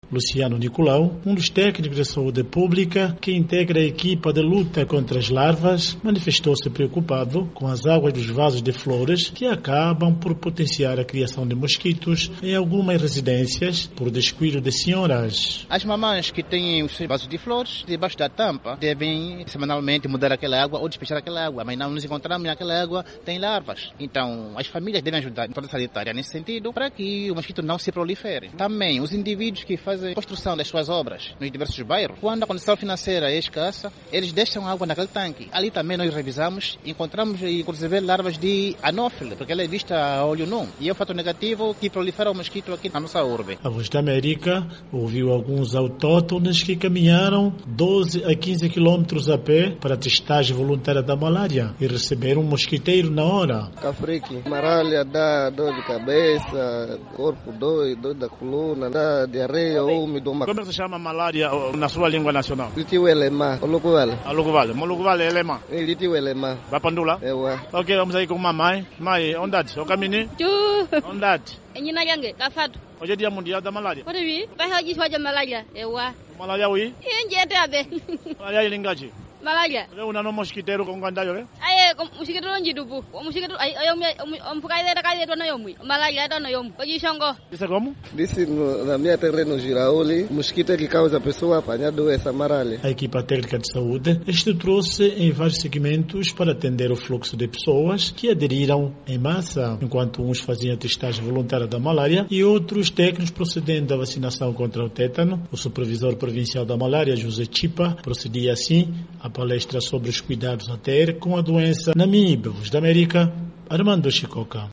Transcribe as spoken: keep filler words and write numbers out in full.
Luciano Nicolau, um dos técnicos de saúde pública que integra a equipa de luta contra as larvas, manifestou-se preocupado com as águas dos vasos de flores que acabam por potenciar a criação de mosquitos em algumas residências por descuido de senhoras. As mamães que têm os vasos de flores debaixo da tampa devem semanalmente mudar aquela água ou despechar aquela água, mas não nos encontramos naquela água tem larvas. Então as famílias devem ajudar a autoridade sanitária nesse sentido para que o mosquito não se prolifere. Também os indivíduos que fazem a construção das suas obras nos diversos bairros, quando a condição financeira é escassa, eles deixam água naquele tanque. Ali também nós revisamos, encontramos inclusive larvas de anófilo, porque ela é vista a olho nu. E é um fator negativo que prolifera o mosquito aqui na nossa urbe. A Voz da América ouviu alguns autóctones que caminharam doze a quinze quilômetros a pé para a testagem voluntária da malária e receberam um mosquiteiro na hora. Cafrique, malária dá dor de cabeça, corpo dói, dor da coluna, dá diarreia, úmido. Como é que se chama malária na sua língua nacional? Litiu elema, olukuvale. Olukuvale, molukuvale elema. Litiu elema. Vai pandula? É ué. Ok, vamos aí com mamãe. Mãe, onde é? O caminho? Tu. Onde é? Enina yange, kafatu. Hoje é dia mundial da malária. Pode vir? Vai fazer sua malária, é ué. Malária ui? Enjete abe. Malária ilingaji. Malaria. Leo una no mosquiteiro com gandayo, eh? Aye, mosquito longe dubu. Mosquito ay ay um pukai da kai na yomu. Malaria da na yomu. Pode xongo. Isso é como? Disse no, na minha terreno Girauli, mosquito é que causa a pessoa apanhar doença malária. A equipa técnica de saúde estruturou-se em vários segmentos para atender o fluxo de pessoas que aderiram em massa, enquanto uns faziam a testagem voluntária da malária e outros técnicos procedendo da vacinação contra o tétano. O supervisor provincial da malária, José Chipa, procedia assim a palestra sobre os cuidados a ter com a doença na M I B, Voz da América, Armando Chicoca.